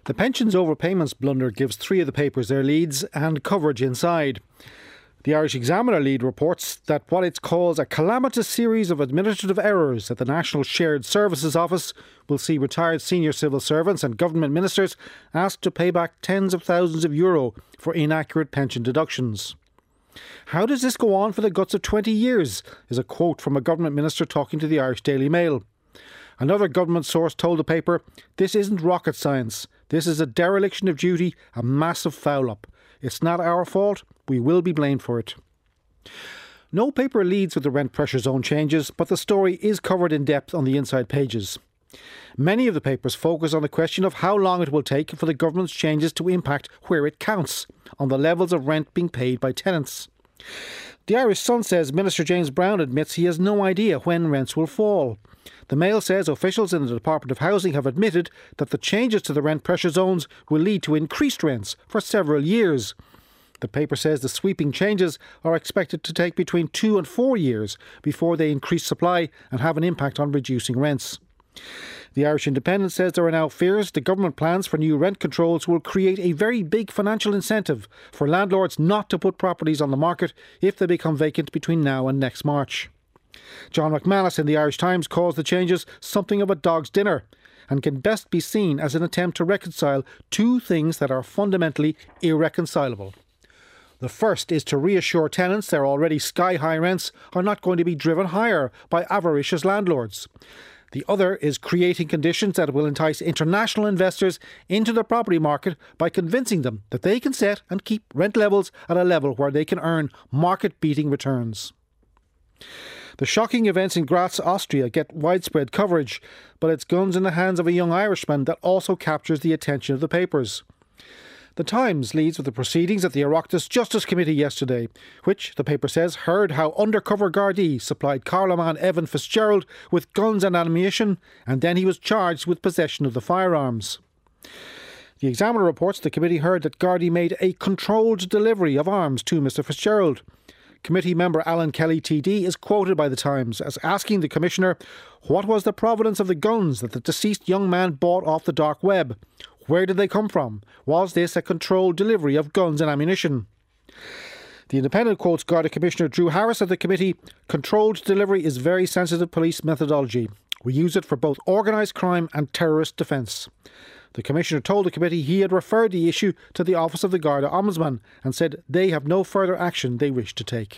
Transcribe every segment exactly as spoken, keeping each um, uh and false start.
The pensions overpayments blunder gives three of the papers their leads and coverage inside. The Irish Examiner lead reports that what it calls a calamitous series of administrative errors at the National Shared Services Office will see retired senior civil servants and government ministers asked to pay back tens of thousands of euro for inaccurate pension deductions. How does this go on for the guts of twenty years, is a quote from a government minister talking to the Irish Daily Mail. Another government source told the paper, "This isn't rocket science. This is a dereliction of duty, a massive foul-up. It's not our fault. We will be blamed for it." No paper leads with the rent pressure zone changes, but the story is covered in depth on the inside pages. Many of the papers focus on the question of how long it will take for the government's changes to impact where it counts, on the levels of rent being paid by tenants. The Irish Sun says Minister James Browne admits he has no idea when rents will fall. The Mail says officials in the Department of Housing have admitted that the changes to the rent pressure zones will lead to increased rents for several years. The paper says the sweeping changes are expected to take between two and four years before they increase supply and have an impact on reducing rents. The Irish Independent says there are now fears the government plans for new rent controls will create a very big financial incentive for landlords not to put properties on the market if they become vacant between now and next March. John McManus in the Irish Times calls the changes something of a dog's dinner and can best be seen as an attempt to reconcile two things that are fundamentally irreconcilable. The first is to reassure tenants their already sky-high rents are not going to be driven higher by avaricious landlords. The other is creating conditions that will entice international investors into the property market by convincing them that they can set and keep rent levels at a level where they can earn market-beating returns. The shocking events in Graz, Austria get widespread coverage, but it's guns in the hands of a young Irishman that also captures the attention of the papers. The Times leads with the proceedings at the Oireachtas Justice Committee yesterday, which, the paper says, heard how undercover Gardaí supplied Carloman Evan Fitzgerald with guns and ammunition, and then he was charged with possession of the firearms. The Examiner reports the committee heard that Gardaí made a controlled delivery of arms to Mister Fitzgerald. Committee member Alan Kelly T D is quoted by the Times as asking the Commissioner what was the provenance of the guns that the deceased young man bought off the dark web. Where did they come from? Was this a controlled delivery of guns and ammunition? The Independent quotes Garda Commissioner Drew Harris at the committee, "Controlled delivery is very sensitive police methodology. We use it for both organised crime and terrorist defence." The Commissioner told the committee he had referred the issue to the Office of the Garda Ombudsman and said they have no further action they wish to take.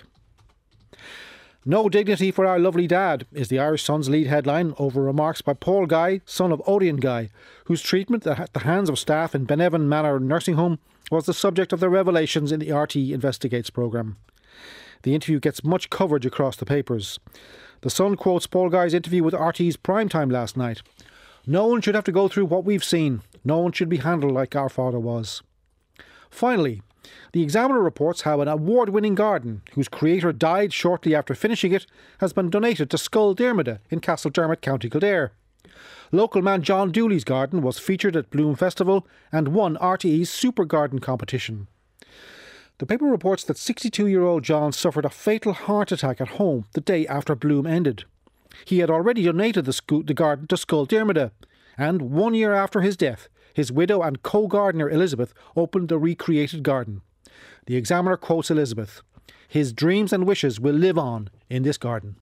"No dignity for our lovely dad" is the Irish Sun's lead headline over remarks by Paul Guy, son of Odion Guy, whose treatment at the hands of staff in Benevan Manor Nursing Home was the subject of the revelations in the R T E Investigates programme. The interview gets much coverage across the papers. The Sun quotes Paul Guy's interview with R T E's Primetime last night. "No one should have to go through what we've seen. No one should be handled like our father was." Finally, the Examiner reports how an award-winning garden, whose creator died shortly after finishing it, has been donated to Scoil Diarmida in Castledermot, County Kildare. Local man John Dooley's garden was featured at Bloom Festival and won R T E's Super Garden competition. The paper reports that sixty-two-year-old John suffered a fatal heart attack at home the day after Bloom ended. He had already donated the, sco- the garden to Scoil Diarmida, and one year after his death, his widow and co-gardener Elizabeth opened the recreated garden. The Examiner quotes Elizabeth, "His dreams and wishes will live on in this garden."